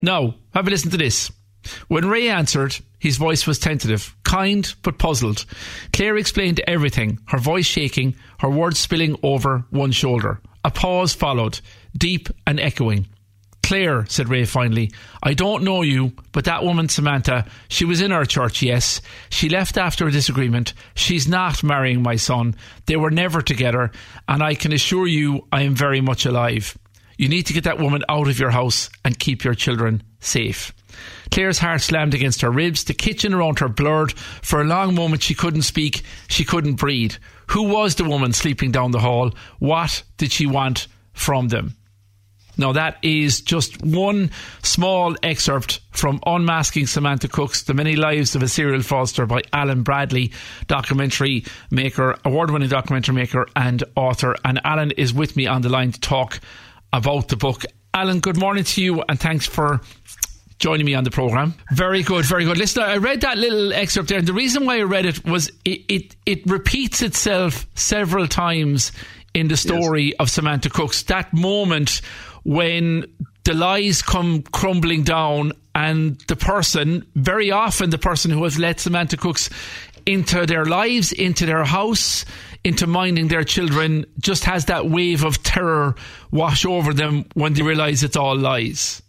Now, have a listen to this. When Ray answered, his voice was tentative, kind but puzzled. Claire explained everything, her voice shaking, her words spilling over one shoulder. A pause followed, deep and echoing. Claire, said Ray finally, I don't know you, but that woman Samantha, she was in our church, yes. She left after a disagreement. She's not marrying my son. They were never together, and I can assure you I am very much alive. You need to get that woman out of your house and keep your children safe. Claire's heart slammed against her ribs. The kitchen around her blurred. For a long moment she couldn't speak. She couldn't breathe. Who was the woman sleeping down the hall? What did she want from them? Now that is just one small excerpt from Unmasking Samantha Cooks, The Many Lives of a Serial Fraudster by Alan Bradley, documentary maker, award-winning documentary maker and author. And Alan is with me on the line to talk about the book. Alan, good morning to you and thanks for joining me on the programme. Very good, very good. Listen, I read that little excerpt there, and the reason why I read it was it repeats itself several times in the story of Samantha Cooks. That moment when the lies come crumbling down and the person, very often the person who has let Samantha Cooks into their lives, into their house, into minding their children, just has that wave of terror wash over them when they realise it's all lies.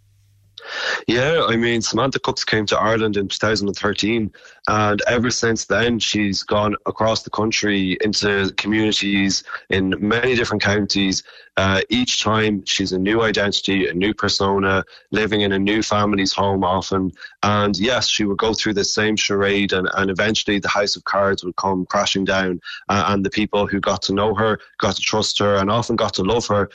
Yeah, I mean, Samantha Cooks came to Ireland in 2013, and ever since then she's gone across the country into communities in many different counties. Each time she's a new identity, a new persona, living in a new family's home often. And yes, she would go through the same charade, and eventually the house of cards would come crashing down, and the people who got to know her, got to trust her, and often got to love her,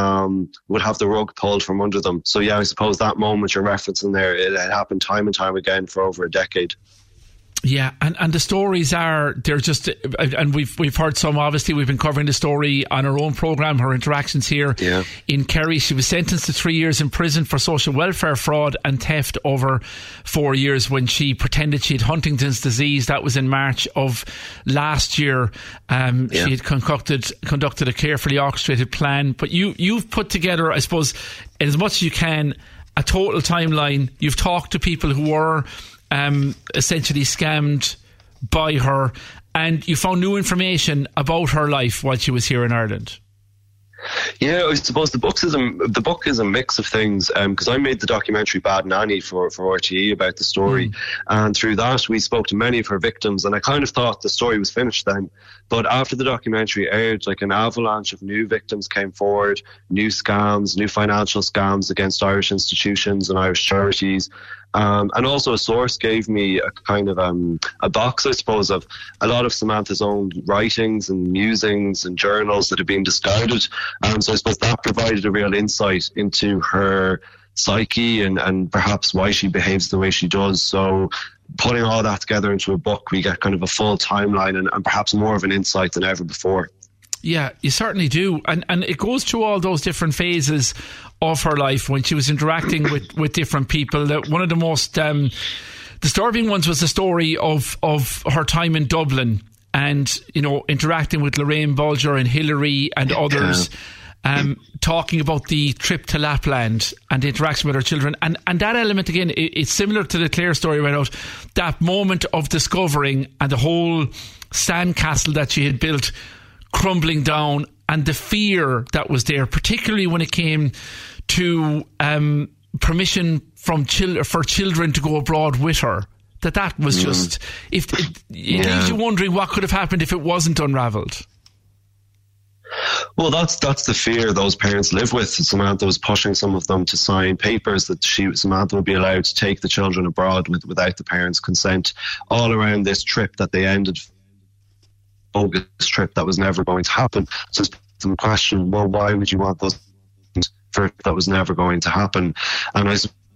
would have the rug pulled from under them. So yeah, I suppose that moment you're referencing there, it had happened time and time again for over a decade. Yeah, and the stories they're just, and we've heard some, obviously we've been covering the story on our own programme, her interactions here in Kerry. She was sentenced to 3 years in prison for social welfare fraud and theft over 4 years when she pretended she had Huntington's disease. That was in March of last year. She had conducted a carefully orchestrated plan, but you've put together, I suppose, as much as you can, a total timeline. You've talked to people who were essentially scammed by her, and you found new information about her life while she was here in Ireland. Yeah, I suppose the book is a mix of things, because I made the documentary Bad Nanny for RTE about the story, and through that we spoke to many of her victims, and I kind of thought the story was finished then. But after the documentary aired, like an avalanche of new victims came forward, new scams, new financial scams against Irish institutions and Irish charities. And also a source gave me a kind of a box, I suppose, of a lot of Samantha's own writings and musings and journals that had been discarded. So I suppose that provided a real insight into her psyche and perhaps why she behaves the way she does. So putting all that together into a book, we get kind of a full timeline and perhaps more of an insight than ever before. Yeah, you certainly do. And it goes through all those different phases of her life when she was interacting with different people. One of the most disturbing ones was the story of her time in Dublin and, you know, interacting with Lorraine Bulger and Hillary and others, talking about the trip to Lapland and the interaction with her children. And that element, again, it's similar to the Claire story right out. That moment of discovering and the whole sandcastle that she had built crumbling down, and the fear that was there, particularly when it came to permission for children to go abroad with her. That was just, it leaves you wondering what could have happened if it wasn't unravelled. Well, that's the fear those parents live with. Samantha was pushing some of them to sign papers that Samantha would be allowed to take the children abroad without the parents' consent, all around this trip that they ended. Bogus trip that was never going to happen. So some question, well, why would you want those things for that was never going to happen? And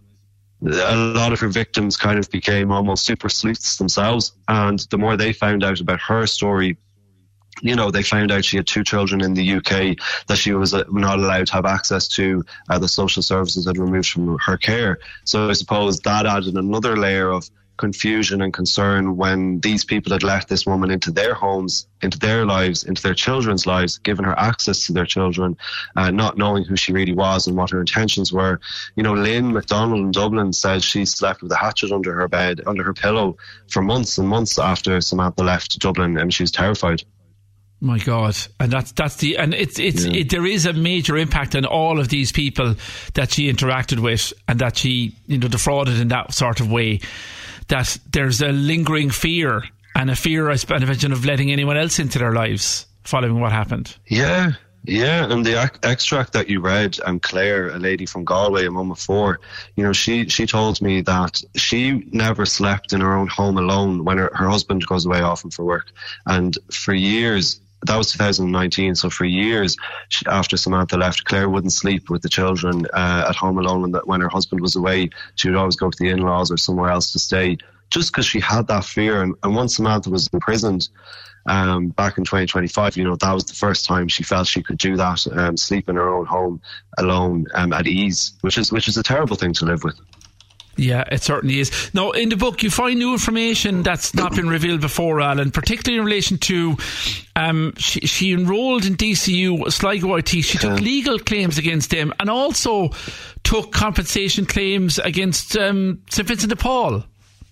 a lot of her victims kind of became almost super sleuths themselves, and the more they found out about her story, you know, they found out she had 2 children in the UK that she was not allowed to have access to. The social services had removed from her care. So I suppose that added another layer of confusion and concern when these people had let this woman into their homes, into their lives, into their children's lives, given her access to their children, not knowing who she really was and what her intentions were. You know, Lynn McDonald in Dublin said she slept with a hatchet under her bed, under her pillow, for months and months after Samantha left Dublin, and she was terrified. My God. And there is a major impact on all of these people that she interacted with and that she, defrauded in that sort of way, that there's a lingering fear and a fear, I imagine, of letting anyone else into their lives following what happened. Yeah, and the extract that you read, Claire, a lady from Galway, a mum of four, she told me that she never slept in her own home alone when her husband goes away often for work. And for years, that was 2019, so for years after Samantha left, Claire wouldn't sleep with the children at home alone when her husband was away. She would always go to the in-laws or somewhere else to stay, just because she had that fear. And once Samantha was imprisoned back in 2025, that was the first time she felt she could do that, sleep in her own home alone at ease, which is a terrible thing to live with. Yeah, it certainly is. Now, in the book, you find new information that's not been revealed before, Alan, particularly in relation to she enrolled in DCU, Sligo IT. She took legal claims against them and also took compensation claims against St Vincent de Paul.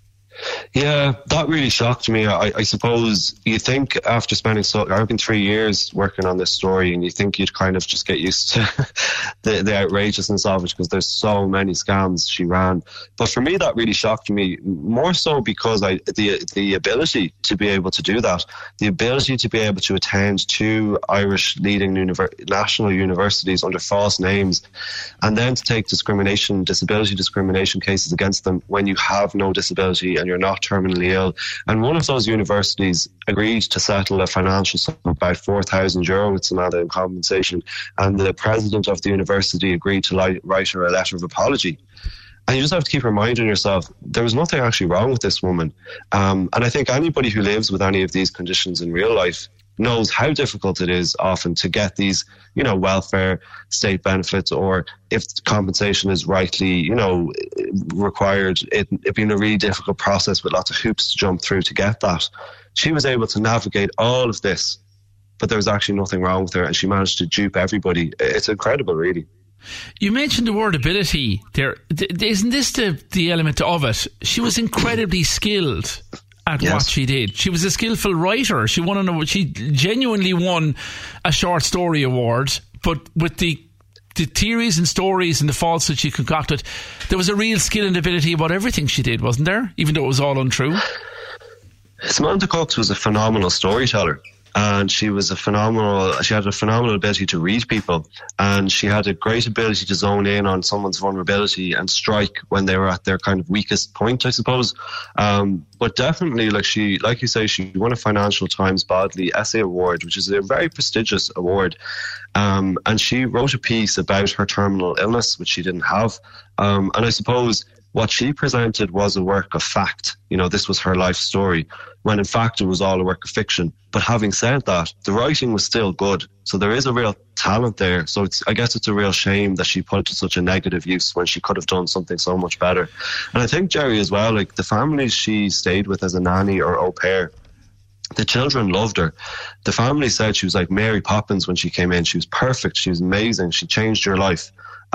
Yeah, that really shocked me. I suppose you think after spending I've been 3 years working on this story, and you think you'd kind of just get used to the outrageousness of it, because there's so many scams she ran. But for me, that really shocked me, more so because the ability to be able to do that, the ability to be able to attend two Irish leading national universities under false names, and then to take disability discrimination cases against them when you have no disability and you're not terminally ill. And one of those universities agreed to settle a financial sum of about €4,000 with Samantha in compensation, and the president of the university agreed to write her a letter of apology. And you just have to keep reminding yourself there was nothing actually wrong with this woman. And I think anybody who lives with any of these conditions in real life knows how difficult it is often to get these, welfare state benefits, or if compensation is rightly, required, it being a really difficult process with lots of hoops to jump through to get that. She was able to navigate all of this, but there was actually nothing wrong with her, and she managed to dupe everybody. It's incredible, really. You mentioned the word ability there. Isn't this the element of it? She was incredibly skilled at what she did. She was a skillful writer. She genuinely won a short story award, but with the theories and stories and the falsehoods she concocted, there was a real skill and ability about everything she did, wasn't there? Even though it was all untrue. Samantha Cooks was a phenomenal storyteller. And she had a phenomenal ability to read people, and she had a great ability to zone in on someone's vulnerability and strike when they were at their kind of weakest point, I suppose. But definitely, like you say, she won a Financial Times Bodley Essay Award, which is a very prestigious award. And she wrote a piece about her terminal illness, which she didn't have. And I suppose what she presented was a work of fact. This was her life story, when in fact it was all a work of fiction. But having said that, the writing was still good. So there is a real talent there. So I guess it's a real shame that she put it to such a negative use when she could have done something so much better. And I think, Jerry, as well, like the families she stayed with as a nanny or au pair, the children loved her. The family said she was like Mary Poppins when she came in. She was perfect. She was amazing. She changed your life.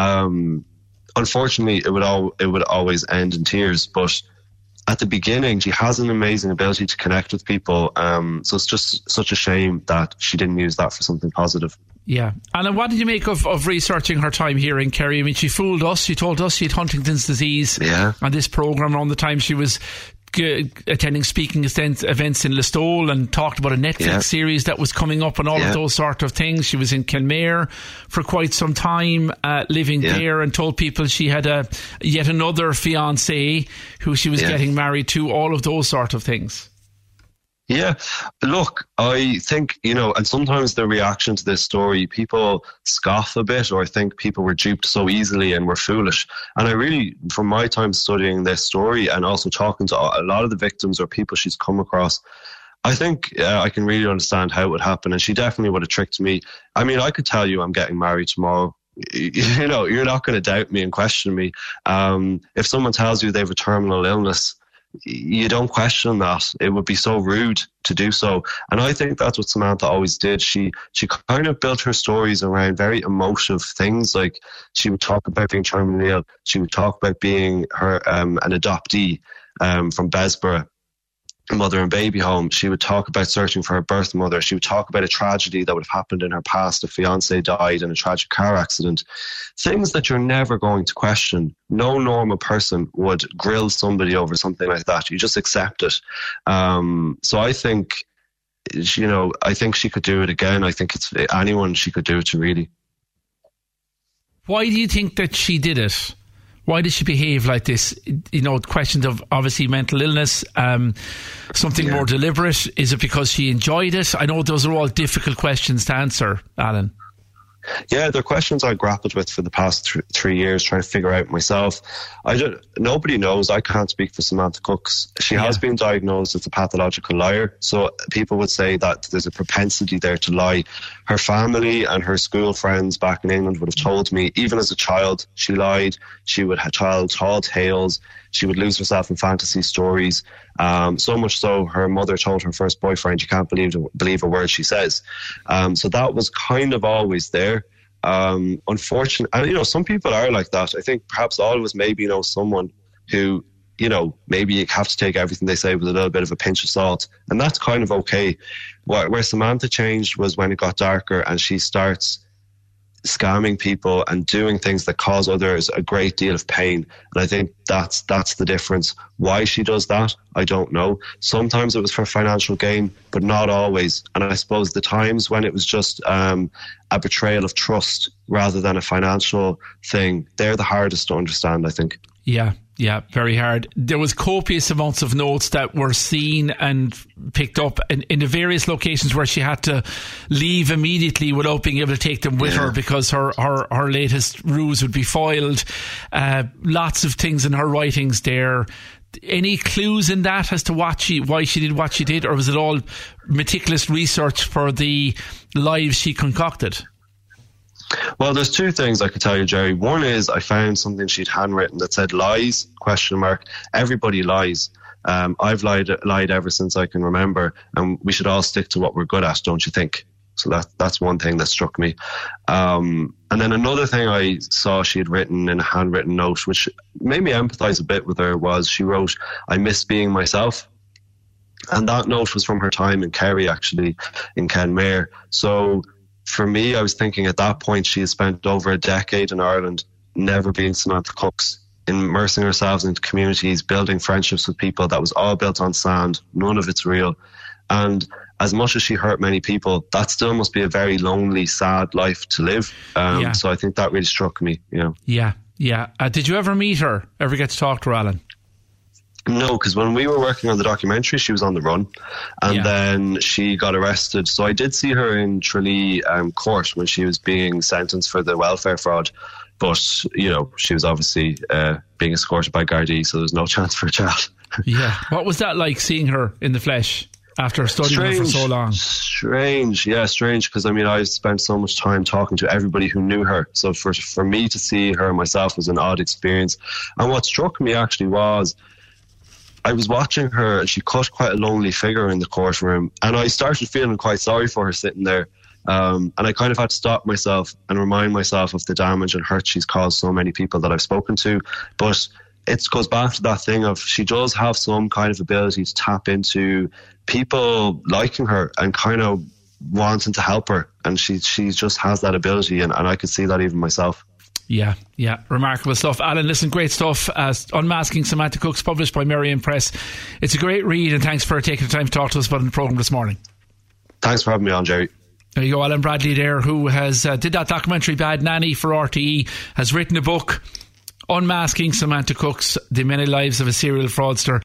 Unfortunately, it would always end in tears. But at the beginning, she has an amazing ability to connect with people. So it's just such a shame that she didn't use that for something positive. Yeah. And what did you make of researching her time here in Kerry? I mean, she fooled us. She told us she had Huntington's disease on this programme around the time she was attending speaking events in Listowel, and talked about a Netflix series that was coming up and all of those sort of things. She was in Kilmare for quite some time, living there, and told people she had yet another fiancé who she was getting married to, all of those sort of things. Yeah, look, I think, and sometimes the reaction to this story, people scoff a bit or think people were duped so easily and were foolish. And I really, from my time studying this story and also talking to a lot of the victims or people she's come across, I think I can really understand how it would happen. And she definitely would have tricked me. I mean, I could tell you I'm getting married tomorrow. You're not going to doubt me and question me. If someone tells you they have a terminal illness, you don't question that. It would be so rude to do so. And I think that's what Samantha always did. She kind of built her stories around very emotive things. Like, she would talk about being terminally ill. She would talk about being an adoptee from Besborough, mother and baby home. She would talk about searching for her birth mother. She would talk about a tragedy that would have happened in her past. A fiance died in a tragic car accident. Things that you're never going to question. No normal person would grill somebody over something like that. You just accept it. So I think, I think she could do it again. I think it's anyone she could do it to, really. Why do you think that she did it? Why did she behave like this? Questions of obviously mental illness, something more deliberate. Is it because she enjoyed it? I know those are all difficult questions to answer, Alan. Yeah, they're questions I grappled with for the past 3 years, trying to figure out myself. Nobody knows. I can't speak for Samantha Cooks. She has been diagnosed as a pathological liar. So people would say that there's a propensity there to lie. Her family and her school friends back in England would have told me, even as a child, she lied. She would tell tall tales. She would lose herself in fantasy stories. So much so, her mother told her first boyfriend, "You can't believe a word she says." So that was kind of always there. Unfortunately, and some people are like that. I think perhaps all of us maybe know someone who, maybe you have to take everything they say with a little bit of a pinch of salt, and that's kind of okay. Where Samantha changed was when it got darker and she starts scamming people and doing things that cause others a great deal of pain. And I think that's the difference. Why she does that, I don't know. Sometimes it was for financial gain, but not always. And I suppose the times when it was just a betrayal of trust rather than a financial thing, they're the hardest to understand, I think. Yeah, very hard. There was copious amounts of notes that were seen and picked up in the various locations where she had to leave immediately without being able to take them with her because her latest ruse would be foiled. Lots of things in her writings there. Any clues in that as to why she did what she did, or was it all meticulous research for the lives she concocted? Well, there's two things I could tell you, Jerry. One is I found something she'd handwritten that said lies, ? Everybody lies. I've lied ever since I can remember, and we should all stick to what we're good at, don't you think? So that's one thing that struck me. And then another thing I saw she had written in a handwritten note, which made me empathise a bit with her, was she wrote, "I miss being myself." And that note was from her time in Kerry, actually, in Kenmare. So for me, I was thinking at that point she had spent over a decade in Ireland, never being Samantha Cooks, immersing herself into communities, building friendships with people. That was all built on sand. None of it's real. And as much as she hurt many people, that still must be a very lonely, sad life to live. So I think that really struck me. Yeah. Did you ever meet her? Ever get to talk to her, Alan? No, because when we were working on the documentary, she was on the run, and then she got arrested. So I did see her in Tralee court when she was being sentenced for the welfare fraud. But, she was obviously being escorted by Gardaí, so there's no chance for a chat. Yeah. What was that like, seeing her in the flesh after studying her for so long? Strange, because I spent so much time talking to everybody who knew her. So for me to see her myself was an odd experience. And what struck me actually was, I was watching her and she cut quite a lonely figure in the courtroom, and I started feeling quite sorry for her sitting there. And I kind of had to stop myself and remind myself of the damage and hurt she's caused so many people that I've spoken to. But it goes back to that thing of, she does have some kind of ability to tap into people liking her and kind of wanting to help her. And she just has that ability, and I could see that even myself. Yeah, remarkable stuff. Alan, listen, great stuff. Unmasking Samantha Cooks, published by Merriam Press. It's a great read, and thanks for taking the time to talk to us about it in the programme this morning. Thanks for having me on, Jerry. There you go, Alan Bradley there, who has did that documentary Bad Nanny for RTE, has written a book, Unmasking Samantha Cooks, The Many Lives of a Serial Fraudster.